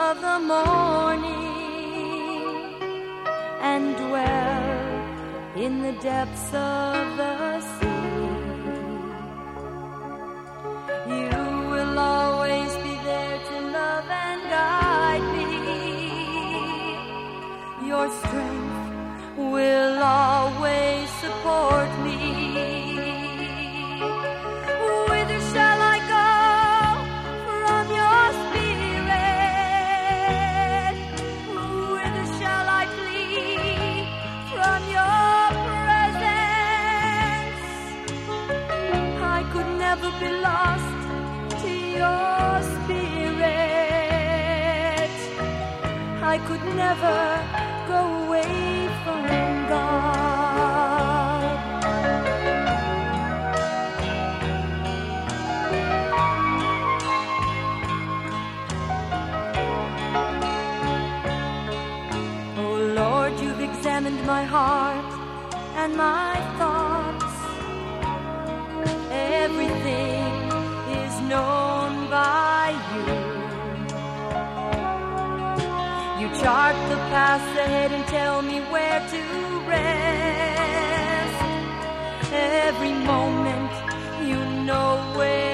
of the morning and dwell in the depths of the sea. You will always be there to love and guide me. Your strength will always support me. Whither shall I go from your spirit? Whither shall I flee from your presence? I could never be lost to your spirit. I could never go away from God. Oh Lord, you've examined my heart and my thoughts. Everything is known by you. You chart the path ahead and tell me where to rest. Every moment you know where